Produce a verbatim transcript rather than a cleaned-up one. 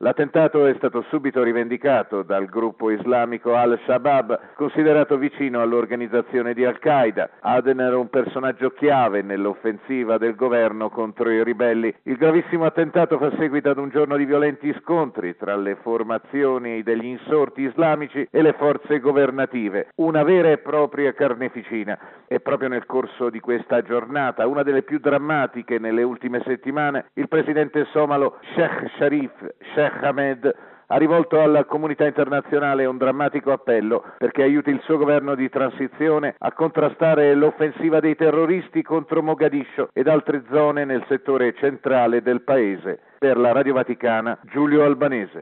L'attentato è stato subito rivendicato dal gruppo islamico Al-Shabaab, considerato vicino all'organizzazione di Al-Qaeda. Aden era un personaggio chiave nell'offensiva del governo contro i ribelli. Il gravissimo attentato fa seguito ad un giorno di violenti scontri tra le formazioni degli insorti islamici e le forze governative, una vera e propria carneficina. E proprio nel corso di questa giornata, una delle più drammatiche nelle ultime settimane, il presidente somalo Sheikh Sharif Sheikh Ahmed ha rivolto alla comunità internazionale un drammatico appello perché aiuti il suo governo di transizione a contrastare l'offensiva dei terroristi contro Mogadiscio ed altre zone nel settore centrale del paese. Per la Radio Vaticana, Giulio Albanese.